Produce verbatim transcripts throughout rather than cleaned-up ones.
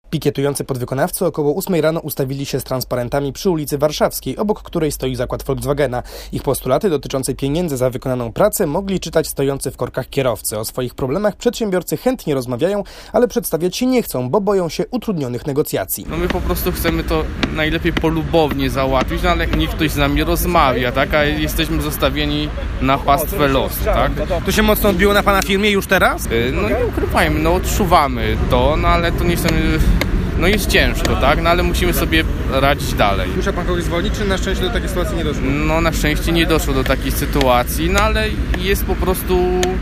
Pikietujący podwykonawcy około ósmej rano ustawili się z transparentami przy ulicy Warszawskiej, obok której stoi zakład Volkswagena. Ich postulaty dotyczące pieniędzy za wykonaną pracę mogli czytać stojący w korkach kierowcy. O swoich problemach przedsiębiorcy chętnie rozmawiają, ale przedstawiać się nie chcą, bo boją się utrudnionych negocjacji. No my po prostu chcemy to najlepiej polubownie załatwić, no ale niech ktoś z nami rozmawia, tak? A jesteśmy zostawieni na pastwę losu, tak? To się mocno odbiło na pana firmie już teraz? No nie ukrywajmy, no odczuwamy to, no ale to nie chcemy... No jest ciężko, tak? No ale musimy sobie radzić dalej. Muszę pan kogoś zwolnić, czy na szczęście do takiej sytuacji nie doszło? No na szczęście nie doszło do takiej sytuacji, no ale jest po prostu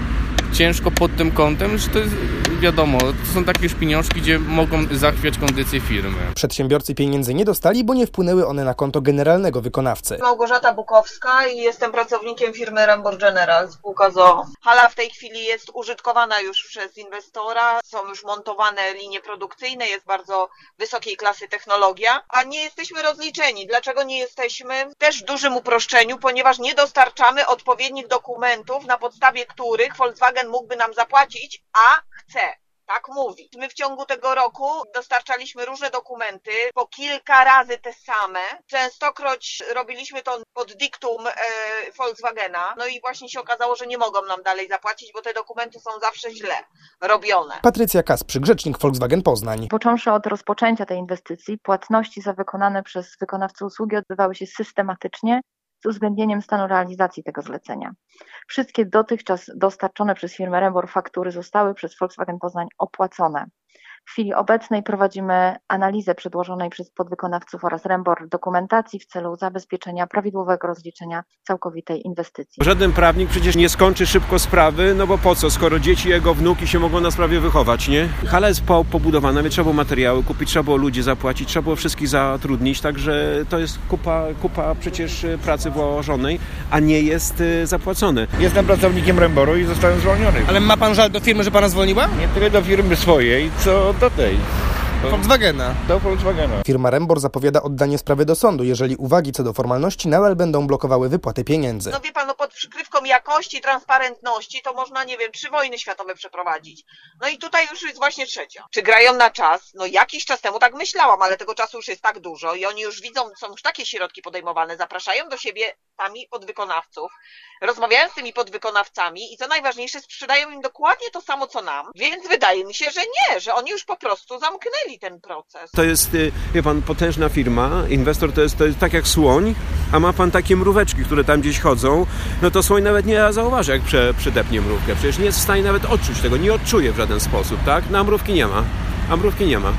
ciężko pod tym kątem, że to jest, wiadomo, to są takie już pieniążki, gdzie mogą zachwiać kondycję firmy. Przedsiębiorcy pieniędzy nie dostali, bo nie wpłynęły one na konto generalnego wykonawcy. Małgorzata Bukowska i jestem pracownikiem firmy Rembor General, spółka z o o. Hala w tej chwili jest użytkowana już przez inwestora, są już montowane linie produkcyjne, jest bardzo wysokiej klasy technologia, a nie jesteśmy rozliczeni. Dlaczego nie jesteśmy? Też w dużym uproszczeniu, ponieważ nie dostarczamy odpowiednich dokumentów, na podstawie których Volkswagen mógłby nam zapłacić, a chce. Tak mówi. My w ciągu tego roku dostarczaliśmy różne dokumenty, po kilka razy te same. Częstokroć robiliśmy to pod diktum e, Volkswagena. No i właśnie się okazało, że nie mogą nam dalej zapłacić, bo te dokumenty są zawsze źle robione. Patrycja Kasprzy, rzecznik Volkswagen Poznań. Począwszy od rozpoczęcia tej inwestycji, płatności za wykonane przez wykonawcę usługi odbywały się systematycznie, z uwzględnieniem stanu realizacji tego zlecenia. Wszystkie dotychczas dostarczone przez firmę Rembor faktury zostały przez Volkswagen Poznań opłacone. W chwili obecnej prowadzimy analizę przedłożonej przez podwykonawców oraz Rembor dokumentacji w celu zabezpieczenia prawidłowego rozliczenia całkowitej inwestycji. Żaden prawnik przecież nie skończy szybko sprawy, no bo po co, skoro dzieci, jego wnuki się mogą na sprawie wychować, nie? Hala jest po, pobudowana, więc trzeba było materiały kupić, trzeba było ludzi zapłacić, trzeba było wszystkich zatrudnić, także to jest kupa, kupa przecież pracy włożonej, a nie jest zapłacone. Jestem pracownikiem Remboru i zostałem zwolniony. Ale ma pan żal do firmy, że pana zwolniła? Nie tyle do firmy swojej, co do tej. Do Volkswagena. Do Volkswagena. Firma Rembor zapowiada oddanie sprawy do sądu, jeżeli uwagi co do formalności nadal będą blokowały wypłatę pieniędzy. No wie pan, no pod przykrywką jakości, transparentności to można, nie wiem, trzy wojny światowe przeprowadzić. No i tutaj już jest właśnie trzecia. Czy grają na czas? No jakiś czas temu tak myślałam, ale tego czasu już jest tak dużo i oni już widzą, są już takie środki podejmowane, zapraszają do siebie sami podwykonawców, rozmawiają z tymi podwykonawcami i co najważniejsze, sprzedają im dokładnie to samo co nam, więc wydaje mi się, że nie, że oni już po prostu zamknęli ten proces. To jest, wie pan, potężna firma, inwestor to jest, to jest tak jak słoń, a ma pan takie mróweczki, które tam gdzieś chodzą, no to słoń nawet nie zauważy, jak prze, przydepnie mrówkę. Przecież nie jest w stanie nawet odczuć tego, nie odczuje w żaden sposób, tak? No a mrówki nie ma, a mrówki nie ma.